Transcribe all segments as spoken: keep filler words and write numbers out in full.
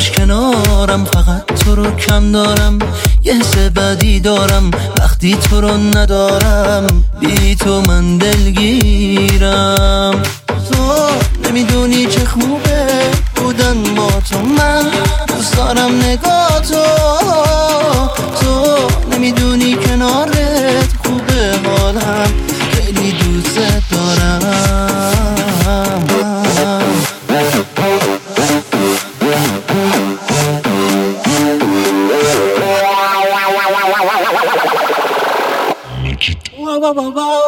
باش کنارم، فقط تو رو کم دارم. یه حس بدی دارم وقتی تو رو ندارم، بی تو من دلگیرم. تو نمیدونی چه خوبه بودن با تو، من دوست دارم نگاه تو. تو نمیدونی کنارت خوبه حالم، خیلی دوست دارم. Wow, wow, wow, wow.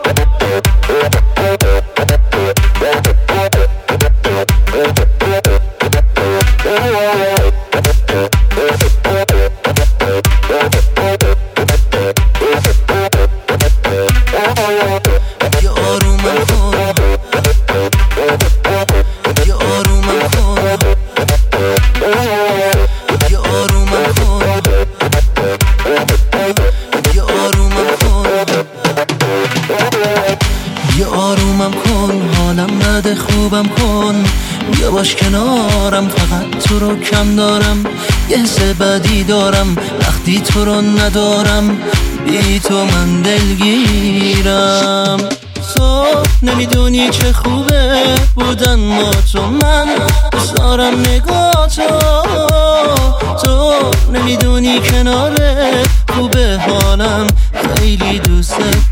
یه آرومم کن، حالم بده خوبم کن. بیا باش کنارم، فقط تو رو کم دارم. یه حس بدی دارم وقتی تو رو ندارم، بی تو من دلگیرم. تو نمیدونی چه خوبه بودن با تو، من دوست دارم نگاه تو. تو نمیدونی کنارت خوبه حالم، خیلی دوست